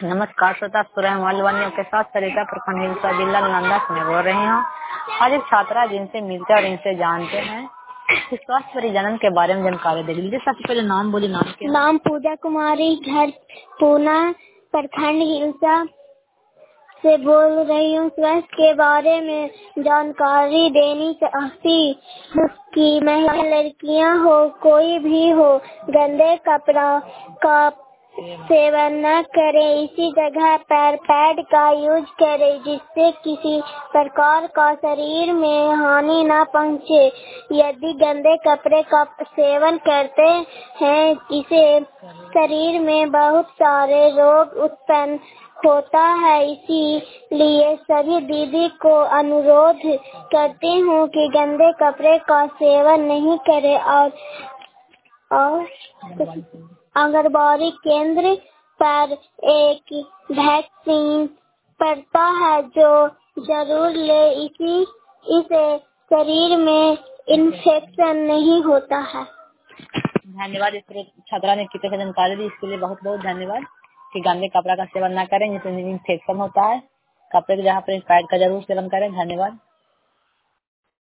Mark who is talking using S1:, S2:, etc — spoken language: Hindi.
S1: नमस्कार श्रोता, सुरवानियों के साथ सरिता प्रखंड हिलसा जिला नालंदा से मैं बोल रही हूँ। आज एक छात्रा जिनसे मिलते और इनसे जानते हैं कि स्वास्थ्य परिजनन के बारे में जानकारी दे दीजिए। सबसे पहले नाम बोलिए।
S2: नाम पूजा कुमारी, घर पूना, प्रखंड हिलसा से बोल रही हूँ। स्वास्थ्य के बारे में जानकारी देनी चाहती हूँ कि महिला लड़कियाँ हो कोई भी हो, गंदे कपड़ा का सेवन न करें। इसी जगह पर पैड का यूज करें जिससे किसी प्रकार का शरीर में हानि न पहुँचे। यदि गंदे कपड़े का सेवन करते हैं इससे शरीर में बहुत सारे रोग उत्पन्न होता है। इसीलिए सभी दीदी को अनुरोध करती हूँ कि गंदे कपड़े का सेवन नहीं करें और आंगनबाड़ी केंद्र पर एक वैक्सीन पड़ता है जो जरूर ले। इसे शरीर में इन्फेक्शन नहीं होता है।
S1: धन्यवाद। इस छात्रा ने कितने जानकारी दी, इसके लिए बहुत बहुत धन्यवाद। कि गंदे कपड़ा का सेवन ना करें जिससे इन्फेक्शन होता है। कपड़े के जहाँ पर पैड का जरूर सेवन करें। धन्यवाद।